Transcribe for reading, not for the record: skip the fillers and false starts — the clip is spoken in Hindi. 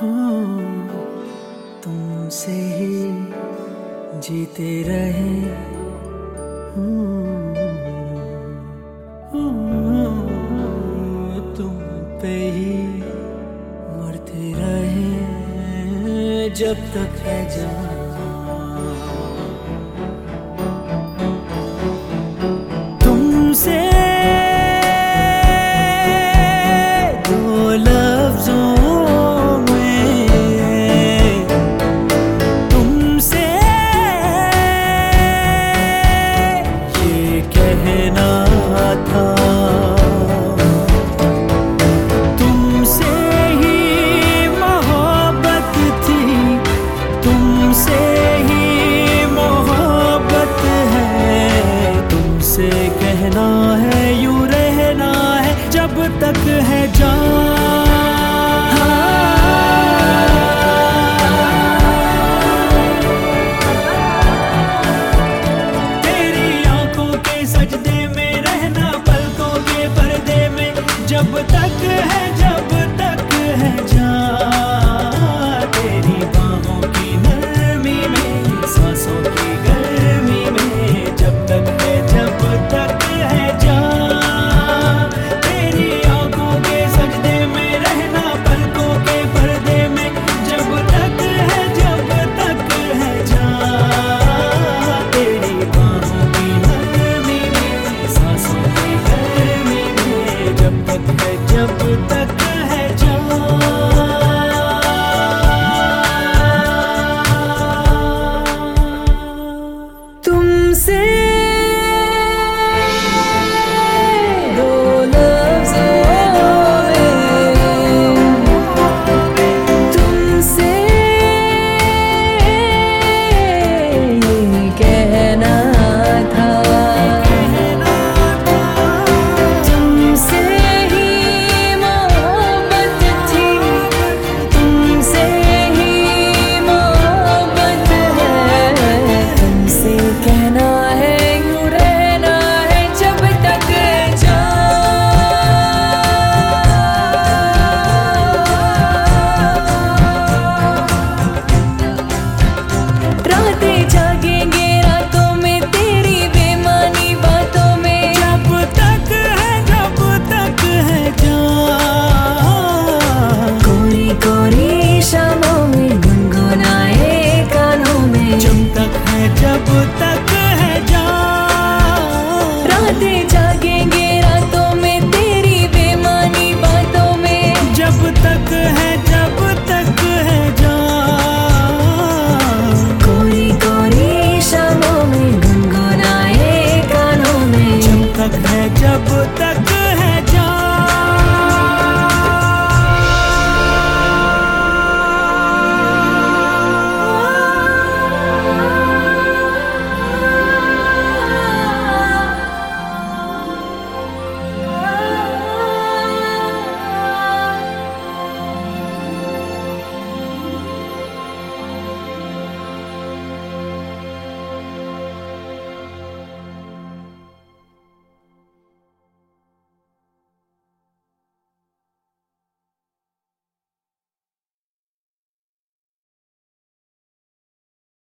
तुमसे ही जीते रहे, तुम पे ही मरते रहे जब तक है जान। तुमसे दो लफ्जों में तुमसे ये कहना था, तुमसे ही मोहब्बत थी, तुमसे ही मोहब्बत है। तुमसे कहना है यूं रहना है जब तक है जान। तेरी आंखों के सजदे में रहना, पलकों के पर्दे में जब तक है जान।